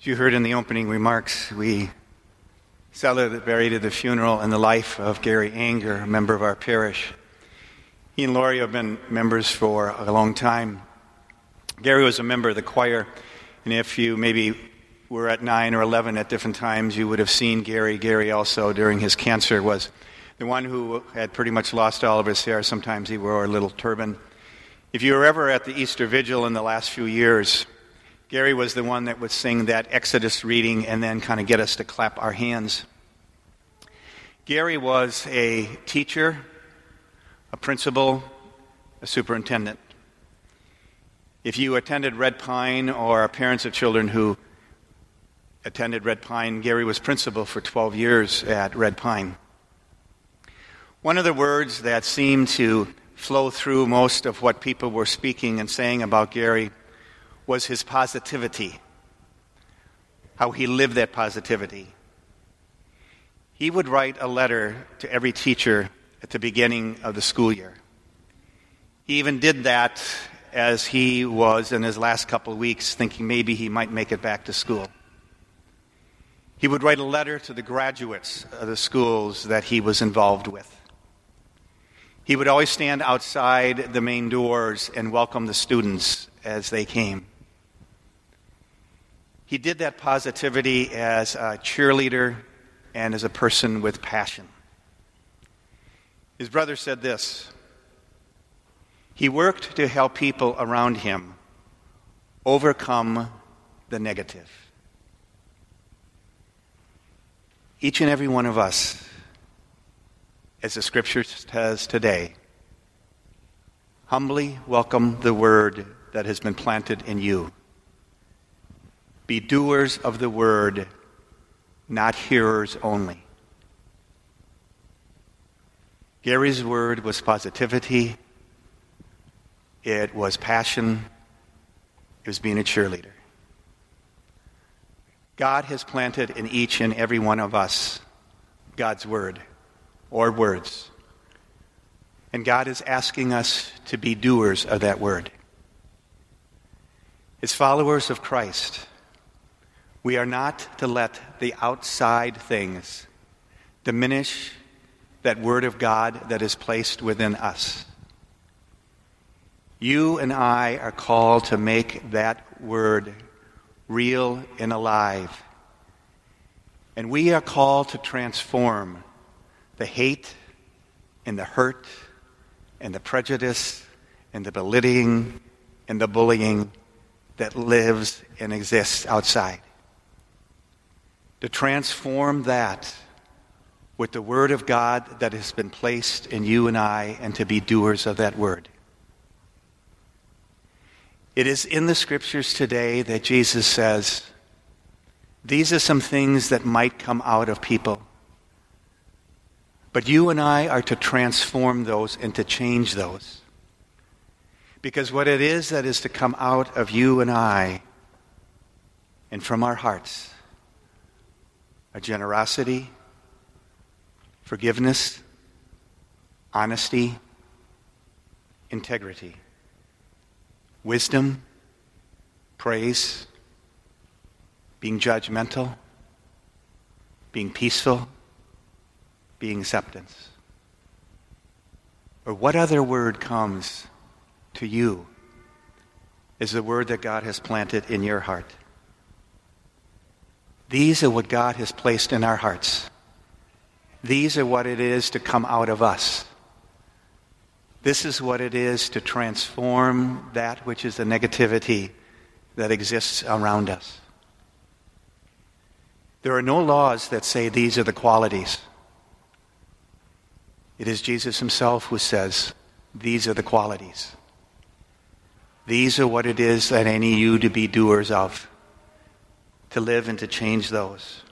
As you heard in the opening remarks, we celebrated the funeral and the life of Gary Anger, a member of our parish. He and Lori have been members for a long time. Gary was a member of the choir, and if you maybe were at 9 or 11 at different times, you would have seen Gary. Gary also, during his cancer, was the one who had pretty much lost all of his hair. Sometimes he wore a little turban. If you were ever at the Easter Vigil in the last few years, Gary was the one that would sing that Exodus reading and then kind of get us to clap our hands. Gary was a teacher, a principal, a superintendent. If you attended Red Pine or are parents of children who attended Red Pine, Gary was principal for 12 years at Red Pine. One of the words that seemed to flow through most of what people were speaking and saying about Gary was his positivity, how he lived that positivity. He would write a letter to every teacher at the beginning of the school year. He even did that as he was in his last couple of weeks thinking maybe he might make it back to school. He would write a letter to the graduates of the schools that he was involved with. He would always stand outside the main doors and welcome the students as they came. He did that positivity as a cheerleader and as a person with passion. His brother said this: he worked to help people around him overcome the negative. Each and every one of us, as the Scripture says today, humbly welcome the word that has been planted in you. Be doers of the word, not hearers only. Gary's word was positivity, it was passion, it was being a cheerleader. God has planted in each and every one of us God's word, or words. And God is asking us to be doers of that word. As followers of Christ, we are not to let the outside things diminish that word of God that is placed within us. You and I are called to make that word real and alive. And we are called to transform the hate and the hurt and the prejudice and the belittling and the bullying that lives and exists outside. To transform that with the word of God that has been placed in you and I, and to be doers of that word. It is in the Scriptures today that Jesus says, these are some things that might come out of people. But you and I are to transform those and to change those. Because what it is that is to come out of you and I and from our hearts are generosity, forgiveness, honesty, integrity, wisdom, praise, being judgmental, being peaceful, being acceptance. Or what other word comes to you is the word that God has planted in your heart? These are what God has placed in our hearts. These are what it is to come out of us. This is what it is to transform that which is the negativity that exists around us. There are no laws that say these are the qualities. It is Jesus himself who says, these are the qualities. These are what it is that I need you to be doers of, to live and to change those.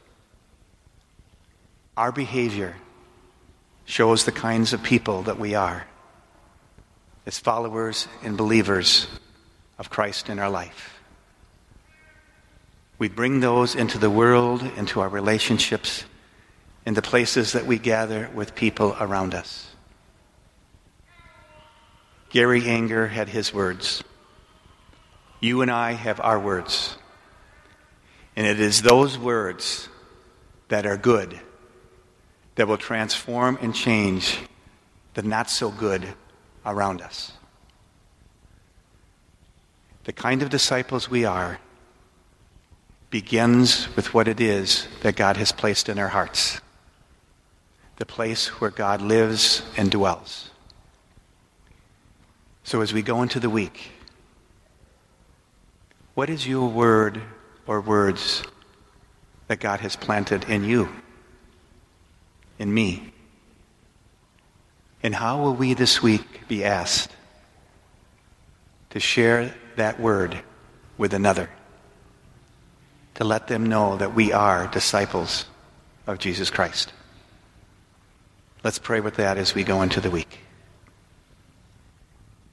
Our behavior shows the kinds of people that we are as followers and believers of Christ in our life. We bring those into the world, into our relationships, in the places that we gather with people around us. Gary Anger had his words. You and I have our words. And it is those words that are good that will transform and change the not so good around us. The kind of disciples we are begins with what it is that God has placed in our hearts. The place where God lives and dwells. So as we go into the week, what is your word or words that God has planted in you, in me? And how will we this week be asked to share that word with another, to let them know that we are disciples of Jesus Christ? Let's pray with that as we go into the week.